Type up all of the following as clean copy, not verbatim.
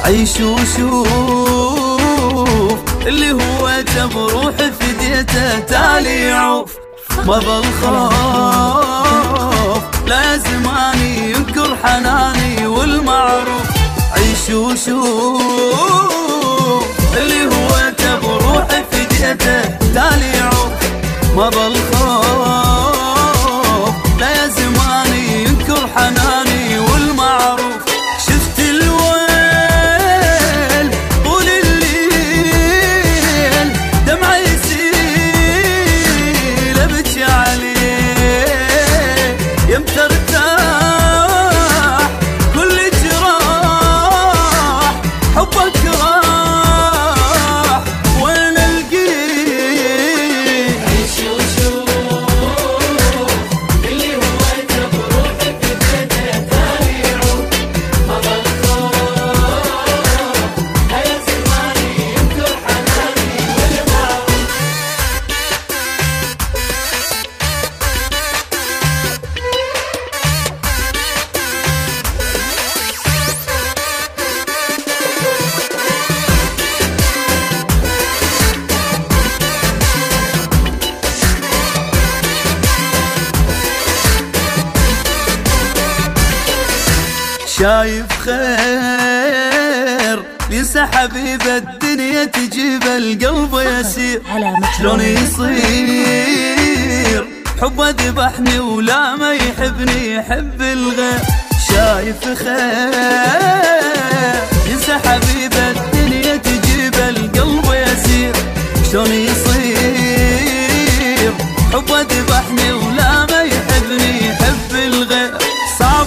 عيش وشوف اللي هو بروح فديته تالي يعوف. ما بالخوف لا زماني ينكر حناني والمعروف. عيش وشوف اللي هو بروح فديته تالي يعوف. ما بالخوف لا زماني ينكر حناني والمعروف. شفت الويل طول الليل دمع يسيل ابكي عليه يمتى ارتاح كل جراح حبك راح وين القيه. عيش وشوف اللي هو بروح فديته تالي يعوف. ما بالخوف هيا زماني ينكر حناني والمعروف. شايف خير ينسى حبيب الدنيا تجيب القلب يسير. شلون يصير حبه ذبحني ولا ما يحبني يحب الغير. شايف خير ينسى حبيب الدنيا تجيب القلب يسير. شلون يصير حبه ذبحني ولا ما يحبني يحب الغير. صعب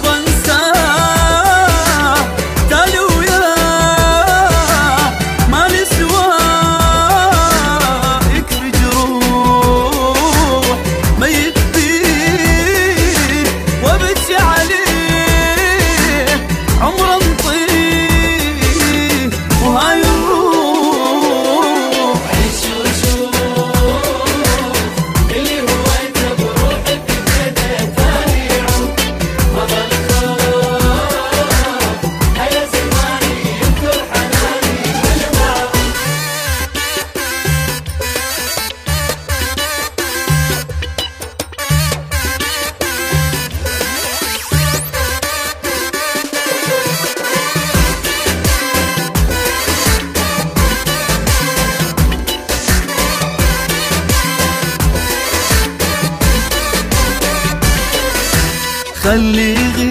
خلي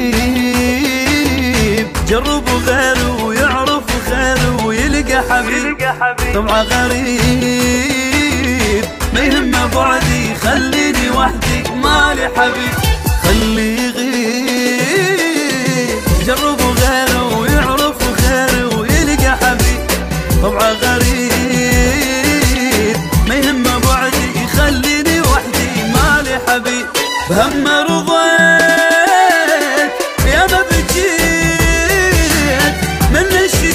يغيب جرب غيره ويعرف خيره ويلقى حبيب. طبعه غريب ما يهمه بعدي خليني وحدي مالي حبيب. خلي يغيب جرب غيره ويعرف خيره ويلقى حبيب. طبعه غريب ما يهمه بعدي خليني وحدي مالي حبيب. بهم رضيت يا ما بجيت من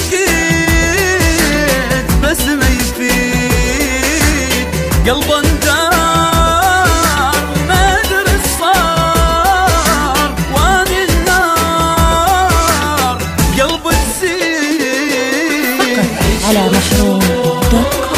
شكيت بس ما يفيد. قلب اندار ما ادري صار واني النار قلب تسير. على محروم.com